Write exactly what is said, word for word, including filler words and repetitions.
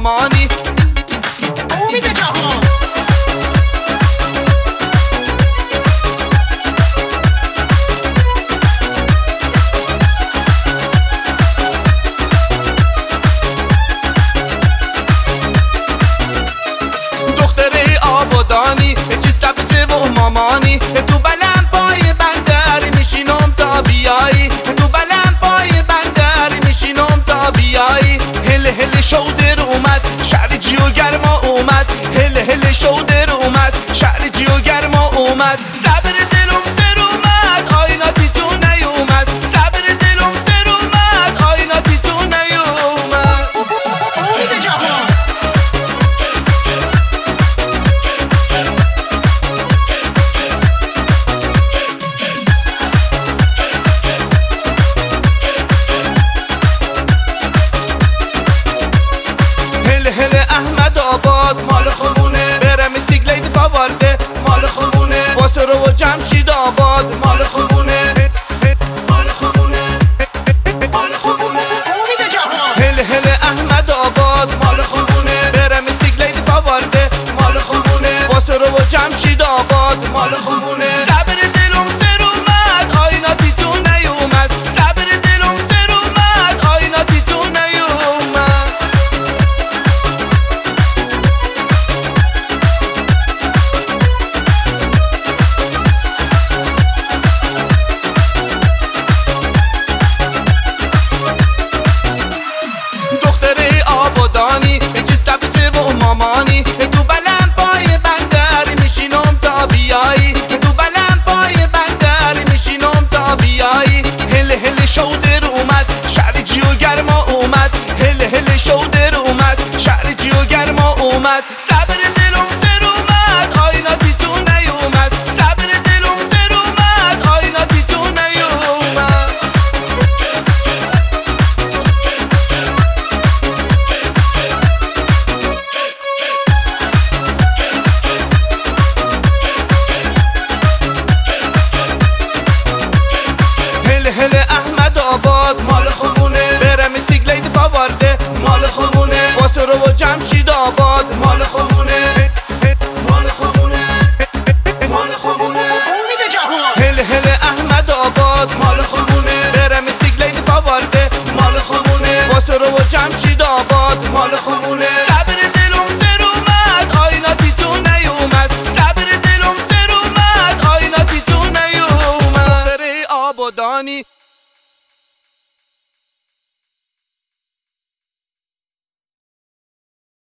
مامانی. امید جهان دختره آبادانی چی سبزه و مامانی. تو بلند پای بندر میشینم تا بیایی. تو بلند پای بندر میشینم تا بیایی. هل هل شودر اومد شهر جیو گرما اومد. هل هل شودر اومد شهر جیو گرما اومد. صبر دلم سر اومد آیناتی تو نیومد. صبر دلم سر اومد آیناتی تو نیومد. امید جهان هل هل احمد آباد مال خمونه. برم سیگلیت فاورده مال خمونه. باسر و جمشید آباد مال خمونه. مال خمونه مال خمونه. امید جهان هل هل احمد آباد مال خمونه. برم سیگلیت فاورده مال خمونه. باسر و جمشید آباد مال خمونه. صبر دلم سر اومد آیناتی تو نیومد. صبر دلم سر اومد آیناتی تو نیومد. دختره آبادانی چی سبزه و مامانی. تو بلند پای بندر میشینم تا بیایی. تو بلند پای بندر میشینم تا بیایی. هل هل شودر اومد شهر جیو گرما اومد. هل هل شودر اومد شهر جیو گرما اومد. صبر دلم سر اومد آیناتی تو نیومد. صبر دلم سر اومد آیناتی تو نیومد. هل هل احمد آباد مال خمونه. برم سیگلیت فاورده مال خمونه. باسر و جمشید آباد مال خمونه. مال خمونه مال خمونه. امید جهان هل هل احمد آباد مال خمونه. برم سیگلیت فاورده مال خمونه. باسر و جمشید آباد مال خمونه. صبر دلم سر اومد آیناتی تو نیومد. صبر دلم سر اومد آیناتی تو نیومد. دختره آبادانی